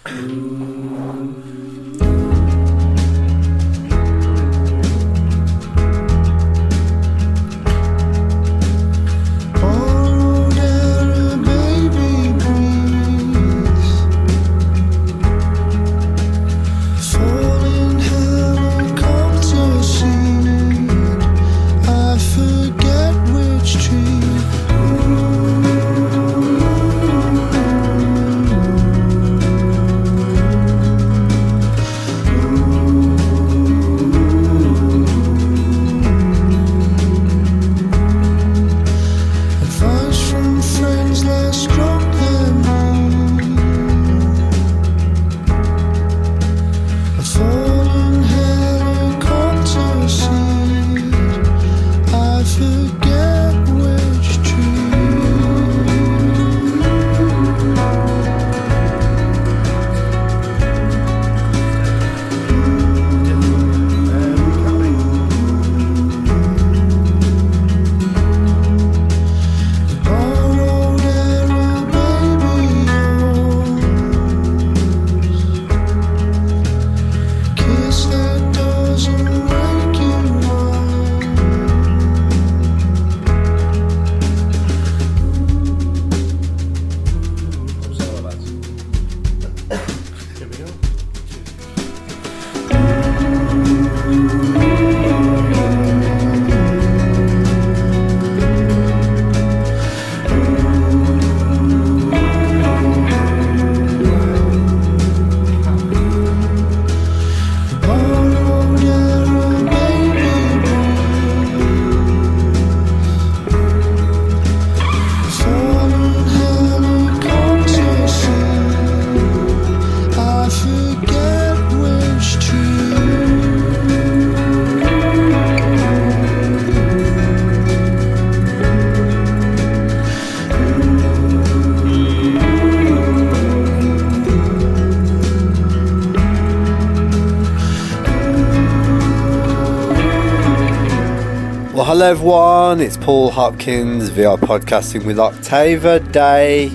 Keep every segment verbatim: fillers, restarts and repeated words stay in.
Hello everyone, it's Paul Hopkins, V R Podcasting with Octava, day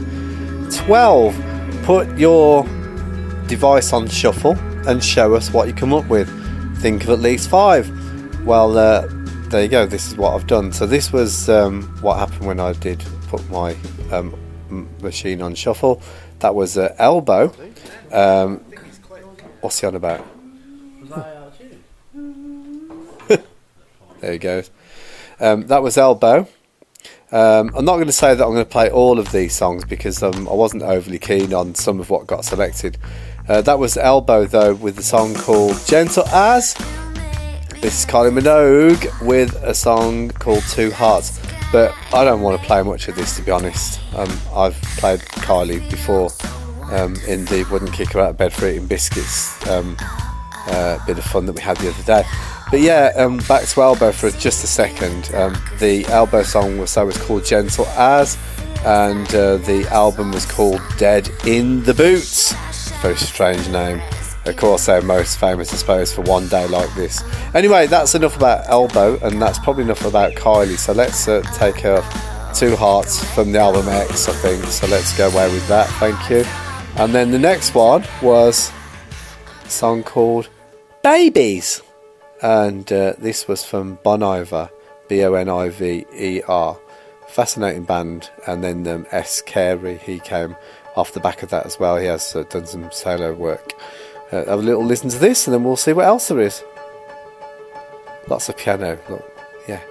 twelve. Put your device on shuffle and show us what you come up with. Think of at least five. Well, uh, there you go, this is what I've done. So this was um, what happened when I did put my um, machine on shuffle. That was uh, Elbow. Um, what's he on about? There he goes. Um, that was Elbow. Um, I'm not going to say that I'm going to play all of these songs because um, I wasn't overly keen on some of what got selected. Uh, that was Elbow, though, with the song called Gentle As. This is Kylie Minogue with a song called Two Hearts. But I don't want to play much of this, to be honest. Um, I've played Kylie before um, in the Wouldn't Kick Her Out of Bed for Eating Biscuits um, uh, bit of fun that we had the other day. But yeah, um, back to Elbow for just a second. Um, the Elbow song was, so was called Gentle As, and uh, the album was called Dead in the Boots. Very strange name. Of course, they're most famous, I suppose, for One Day Like This. Anyway, that's enough about Elbow, and that's probably enough about Kylie. So let's uh, take her Two Hearts from the album X, I think. So let's go away with that. Thank you. And then the next one was a song called Babies. And uh, this was from Bon Iver, B O N I V E R. Fascinating band. And then um, S. Carey, he came off the back of that as well. He has uh, done some solo work. Uh, have a little listen to this and then we'll see what else there is. Lots of piano. Look, yeah.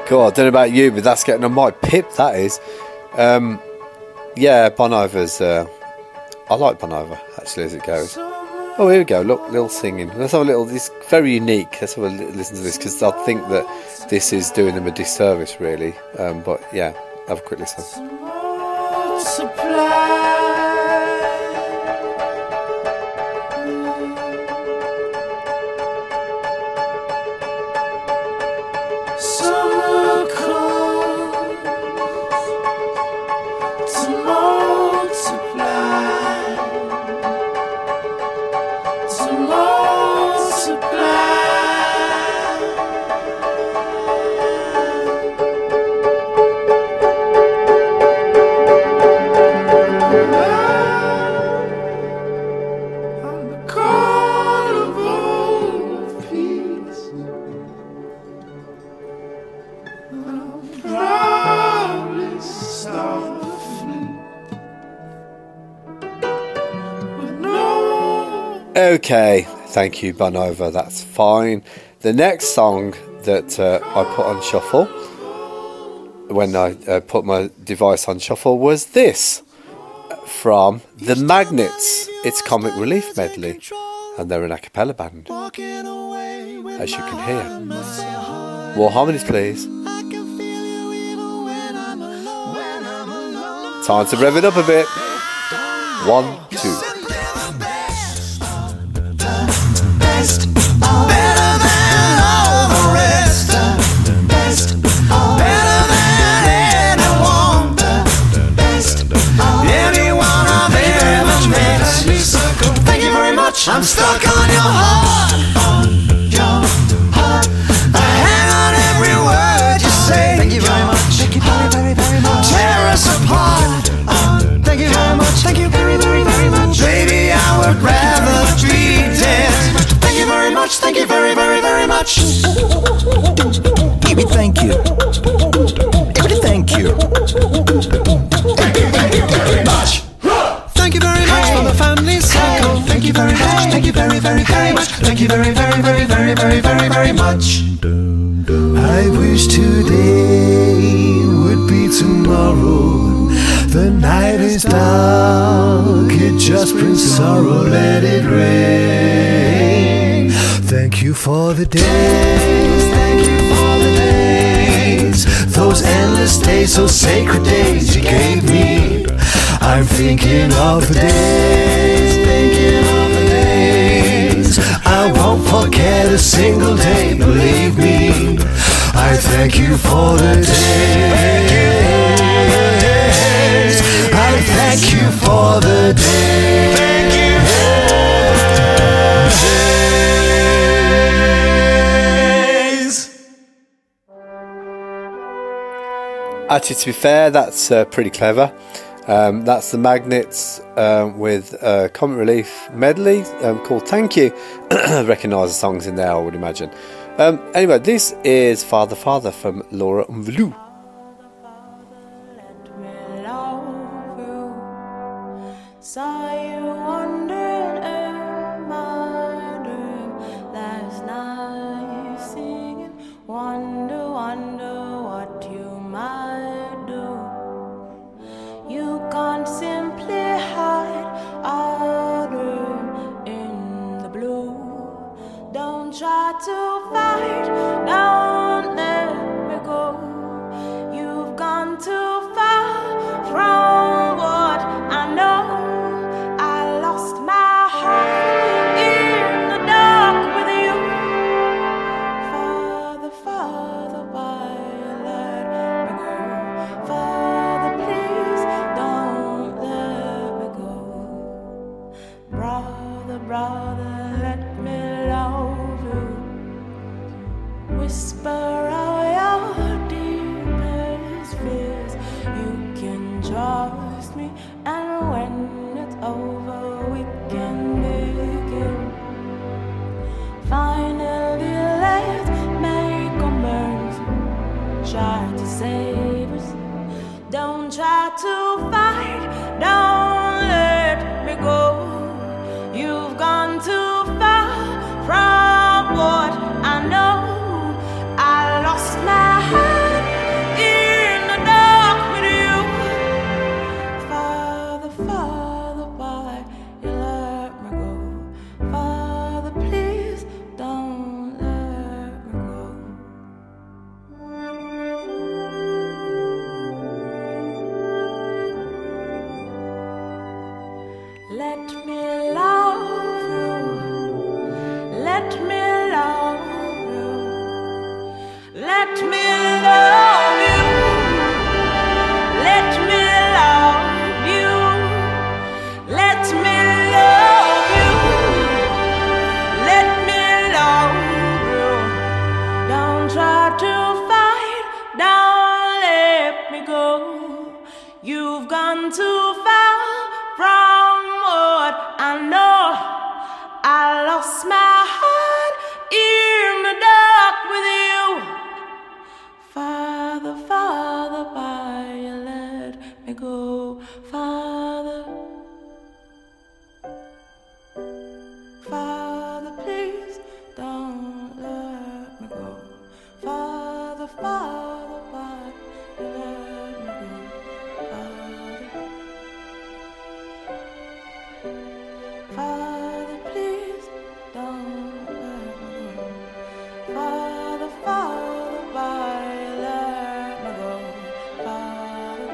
Cool, I don't know about you, but that's getting on my pip, that is. Um, yeah, Bon Iver's... Uh, I like Bon Iver, actually, as it goes. Oh, here we go, look, little singing. Let's have a little... It's very unique. Let's have a listen to this, because I think that this is doing them a disservice, really. Um, but, yeah, have a quick listen. Okay, thank you, Bon Iver, that's fine. The next song that uh, I put on shuffle, when I uh, put my device on shuffle, was this, from The Magnets. It's Comic Relief Medley, and they're an a cappella band, as you can hear. More harmonies, please. Time to rev it up a bit. One, two. Better than all the rest. Best, better than anyone. Best, anyone I've ever met. Thank you very much. I'm stuck on your heart. On your heart. I hang on every word you say. Thank you very much. Thank you very, very, very much. Tear us apart. Thank you very much. Thank you very, very, very much. Baby, I would rather be dead. Thank you very much, thank you very, very, very much. Baby, thank you. Baby, thank you. Thank you, thank you very much. Thank you very much for the family circle. Thank you very much, thank you very, very, very much. Thank you very, very, very, very, very, very, very much. I wish today would be tomorrow. The night is dark, it just brings sorrow, let it rain. Thank you for the days, thank you for the days, those endless days, those sacred days you gave me. I'm thinking of the days, thinking of the days. I won't forget a single day, believe me. I thank you for the days. I thank you for the days. Thank you for the days. Actually, to be fair, that's uh, pretty clever. Um, that's the Magnets um, with uh, Comic Relief medley um, called Thank You. Recognise the songs in there, I would imagine. Um, anyway, this is Father Father from Laura Mvlou. Saw you wandering in my dream last night, singing, wonder, wonder what you might do. You can't simply hide our dream in the blue. Don't try to fight, don't let me go. You've gone too far from what I know. Brother, let me love you. Whisper out your deepest fears. You can trust me, and when it's over, we can begin. Finally, let's make amends. Try to save us. Don't try to fight. Don't let me go. You've gone too far from what I know. I lost my heart let me love you. Let me love you. Let me love you. Let me love you. Let me love you. Don't try to fight. Don't let me go. You've gone too far from what I know. I lost my heart in the dark with you. Father, Father, why you let me go? Father, Father, please don't let me go. Father, Father, why you let me go? Father, Father, please don't let me go. Father, Father, why you let me go? Father,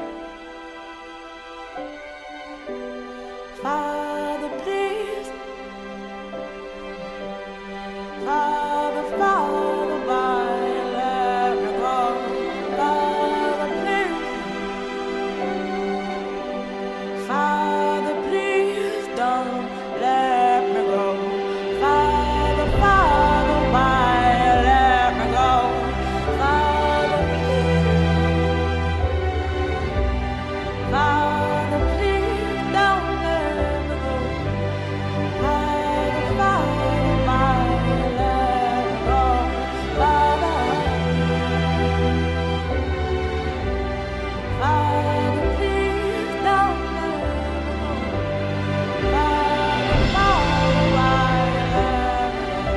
Father, please. Father, Father, why you let me go? Father, please. Father, please don't let me go. Father, Father, why you let me go? Father, please. Father, please don't let me go. Father, Father, why you let me go? Father, Father, please don't let me go. Father, Father, why you let me go?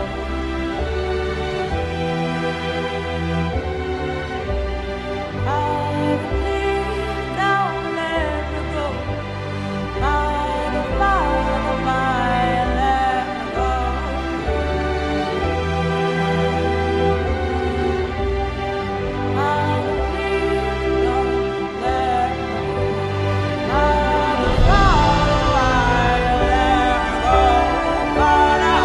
Father, please don't let me go. Father, Father, why you let me go? Father, please don't let me go. Father, Father, why you let me go? Father,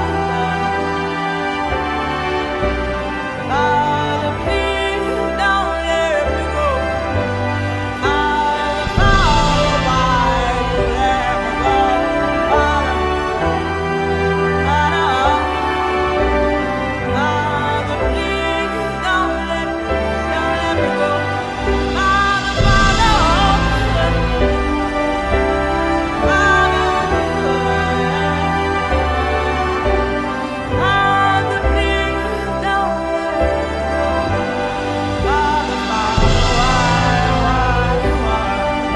Father, please don't let me go. Father, Father, why you let me go? Father, Father, Father, please don't let, don't let me go. Father, Father, Father, please don't let me go. Father, Father, why, why, why?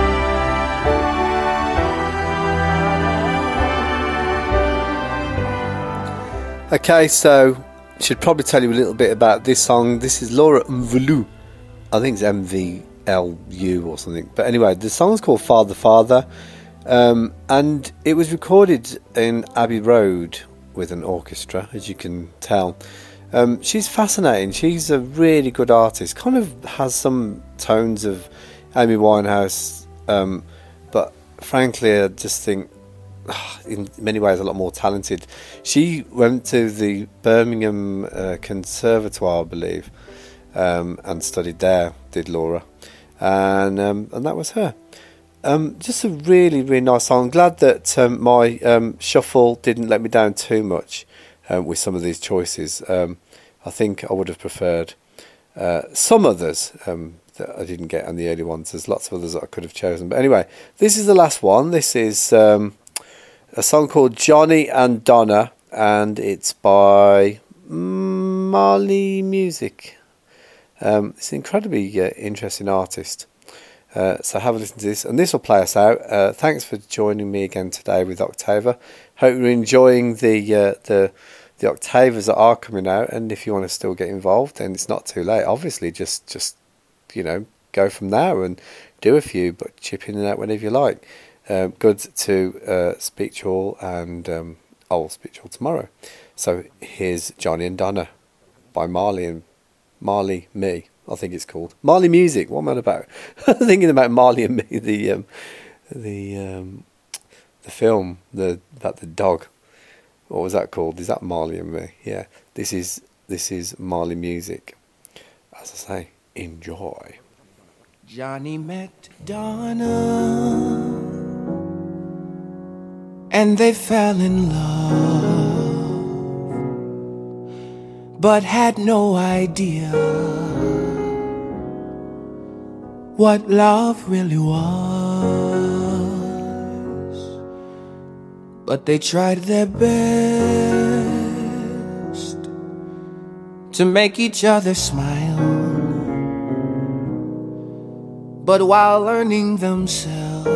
Okay, so should probably tell you a little bit about this song. This is Laura Mvulu. I think it's M V L U or something. But anyway, the song's called Father, Father. Um, and it was recorded in Abbey Road with an orchestra, as you can tell. Um, she's fascinating. She's a really good artist. Kind of has some tones of Amy Winehouse. Um, but frankly, I just think in many ways a lot more talented. She went to the Birmingham uh, Conservatoire, I believe, um, and studied there, did Laura. And um, and that was her. Um, just a really, really nice song. I'm glad that um, my um, shuffle didn't let me down too much um, with some of these choices. Um, I think I would have preferred uh, some others um, that I didn't get on the early ones. There's lots of others that I could have chosen. But anyway, this is the last one. This is um, a song called Johnny and Donna, and it's by Marley Music. Um, it's an incredibly uh, interesting artist. Uh, so have a listen to this, and this will play us out. Uh, thanks for joining me again today with Octava. Hope you're enjoying the uh, the the Octavas that are coming out, and if you want to still get involved, then it's not too late. Obviously, just just you know go from there and do a few, but chip in and out whenever you like. Um, good to uh, speak to you all, and um, I will speak to you all tomorrow. So here's Johnny and Donna by Marley and Marley Me. I think it's called Marley Music. What am I about? I'm thinking about Marley and Me, the um, the um, the film, the about the dog. What was that called? Is that Marley and Me? Yeah. This is this is Marley music. As I say, enjoy. Johnny met Donna, and they fell in love, but had no idea what love really was. But they tried their best to make each other smile, but while learning themselves,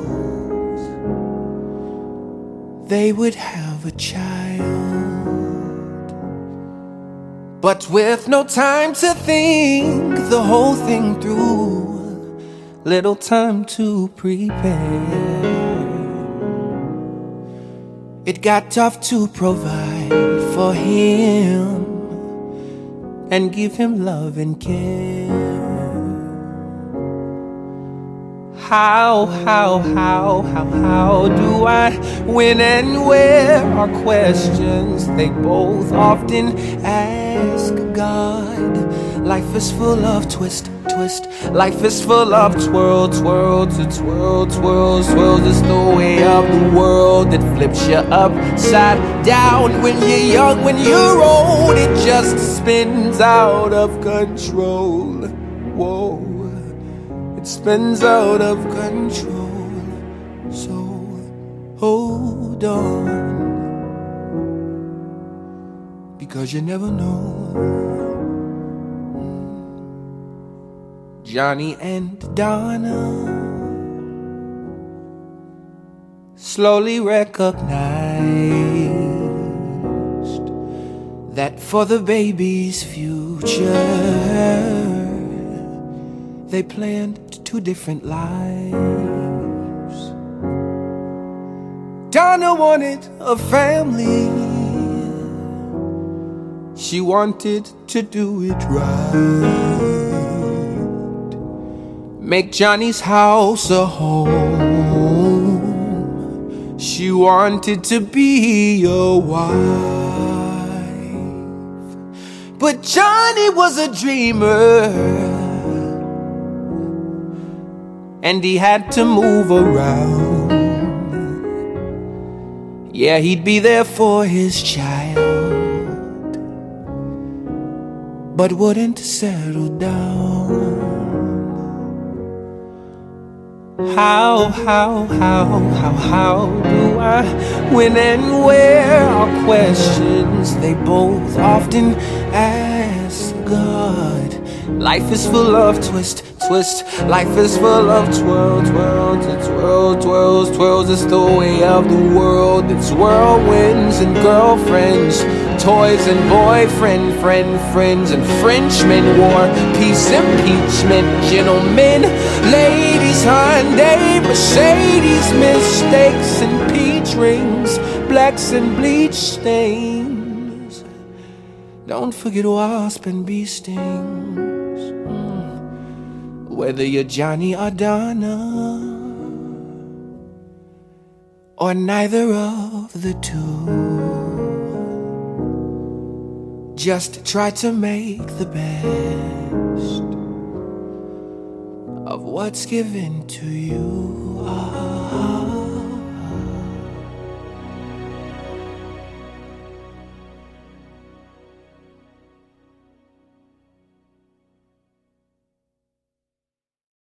they would have a child. But with no time to think the whole thing through, little time to prepare, it got tough to provide for him and give him love and care. How, how, how, how, how do I win and where are questions they both often ask God. Life is full of twist, twist. Life is full of twirl, twirl, to twirl, twirl, twirls. It's the way of the world that flips you upside down. When you're young, when you're old, it just spins out of control. Whoa. It spins out of control, so hold on, because you never know. Johnny and Donna slowly recognized that for the baby's future they planned two different lives. Donna wanted a family. She wanted to do it right, make Johnny's house a home. She wanted to be a wife, but Johnny was a dreamer, and he had to move around. Yeah, he'd be there for his child, but wouldn't settle down. How, how, how, how, how do I win and where are questions they both often ask God. Life is full of twist, twist. Life is full of twirl, twirl, to twirl, twirls, twirls. It's the way of the world. It's whirlwinds and girlfriends, toys and boyfriend, friend, friends and Frenchmen, war, peace, impeachment, gentlemen, ladies, Hyundai, Mercedes, mistakes and peach rings, blacks and bleach stains. Don't forget wasp and bee stings. Whether you're Johnny or Donna, or neither of the two, just try to make the best of what's given to you. Ah.